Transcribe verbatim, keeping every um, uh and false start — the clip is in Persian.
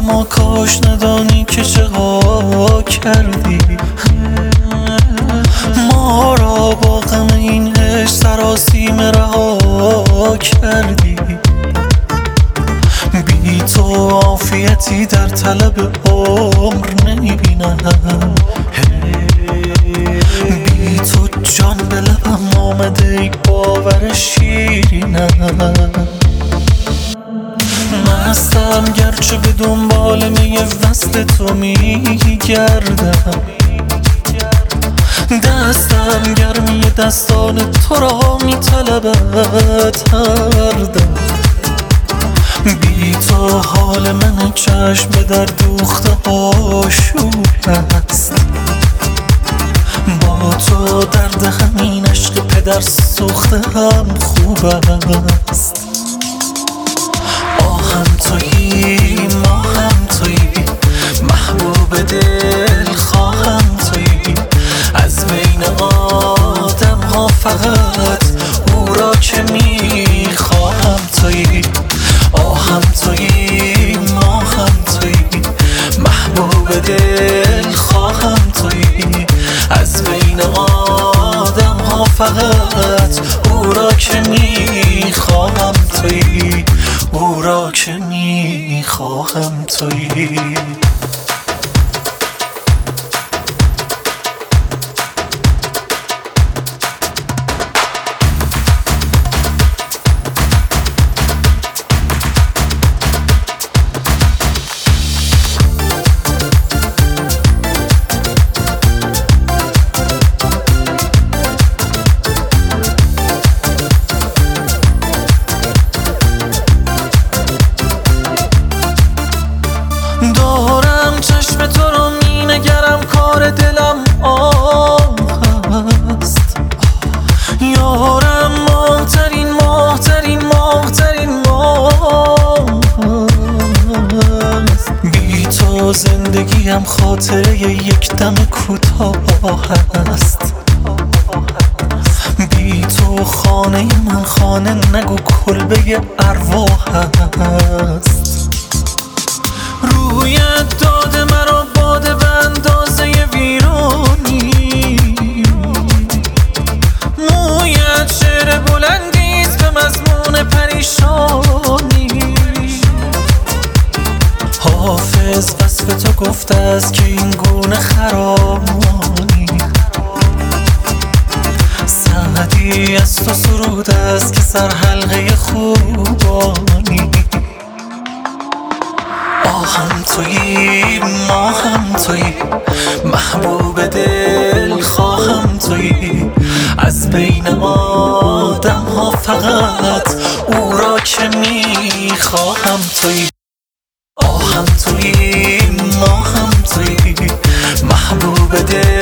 ما کاش ندانی که چه ها کردی، ما را با غم این عشق سراسیمه رها کردی. بی تو عافیتی در طلب عمر نمیبینم، بی تو جان به لبم آمده ای باور شیرینم. مستم گرچه به دنبال می وصل تو میگردم، دستم گرمی دستان تو را میطلبد هر دم. بی تو حال من چشم به در دوخته آشوب است، با تو درد همین عشق پدر سوخته هم خوب است. آهم تویی، ماهم تویی، محبوب دل خواهم تویی. از بین آدم ها فقط او را که میخواهم تویی. آهم تویی، ماهم تویی، محبوب دل خواهم تویی. از بین آدم ها فقط او را که میخواهم تویی، او را که میخواهم تویی. دارم چشم تو رو می نگرم، کار دلم آه هست. یارم ماهترین ماهترین ماهترین ماه هست. بی تو زندگیم خاطره یک دم کوتاه هست. بی تو خانه من خانه نگو کلبه ارواح هست. رویت داده مرا باده به اندازه ویرانی، مویت شعر بلندیست به مضمون پریشانی. حافظ وصف تو گفته است که این گونه خرامی، سعدی از تو سرود است که سر حلقه خوبانی. آهم تویی، ماهم تویی، محبوب دل خواهم تویی. از بین آدم ها فقط او را که میخواهم تویی. آهم تویی، ماهم تویی، محبوب دل